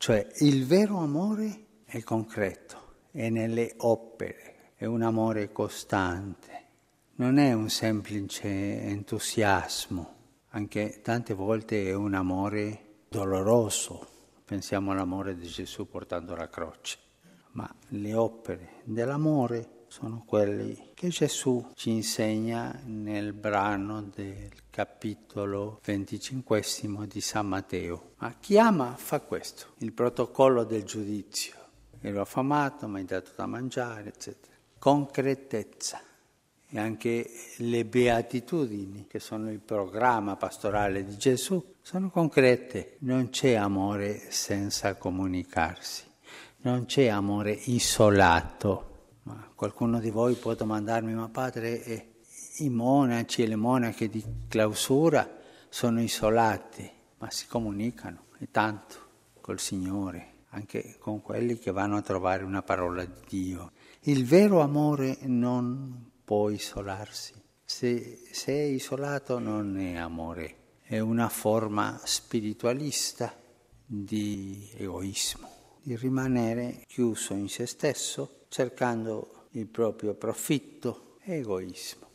Cioè il vero amore è concreto, è nelle opere, è un amore costante, non è un semplice entusiasmo, anche tante volte è un amore doloroso, pensiamo all'amore di Gesù portando la croce, ma le opere dell'amore sono quelli che Gesù ci insegna nel brano del capitolo 25 di San Matteo. Ma chi ama fa questo, il protocollo del giudizio. Ero affamato, mi hai dato da mangiare, eccetera. Concretezza. E anche le beatitudini, che sono il programma pastorale di Gesù, sono concrete. Non c'è amore senza comunicarsi, non c'è amore isolato. Ma qualcuno di voi può domandarmi, ma padre, i monaci e le monache di clausura sono isolati, ma si comunicano, e tanto, col Signore, anche con quelli che vanno a trovare una parola di Dio. Il vero amore non può isolarsi. Se è isolato non è amore, è una forma spiritualista di egoismo, di rimanere chiuso in se stesso, cercando il proprio profitto e egoismo.